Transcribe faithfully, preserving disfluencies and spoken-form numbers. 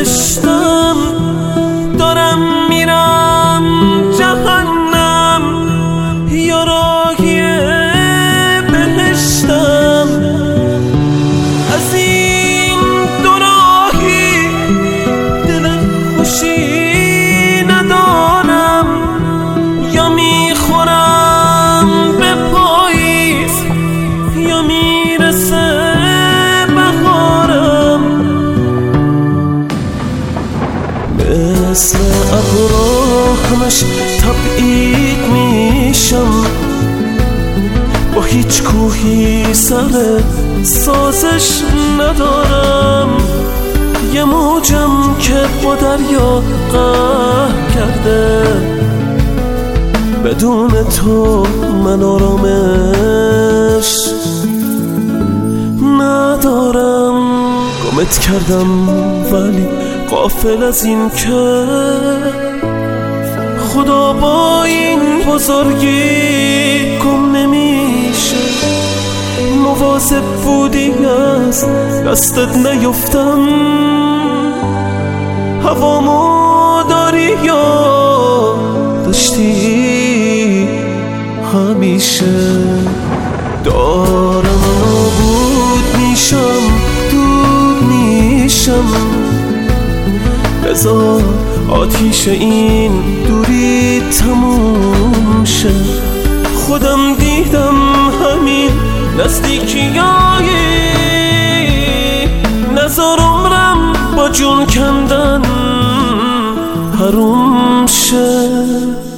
بهشتم، دارم میرم جهنم یا راهی بهشتم. از این دو راهی دل خوشی ندارم، یا میخورم به پاییز یا میرسه بهارم. مثل ابرا همش تبعید میشم، با هیچ کوهی سر سازش ندارم. یه موجم که با دریا قهر کرده، بدون تو من آرامش ندارم. گمت کردم ولی غافل از این که خدا با این بزرگی گم نمیشه. مواظب بودی از دستت نیفتم، هوامو داری یا داشتی همیشه. دارم نابود میشم، دود میشم، بذار آتیش این دوری تموم شه. خودم دیدم همین نزدیکیایی، نذار عمرم با جون کندن حروم شه.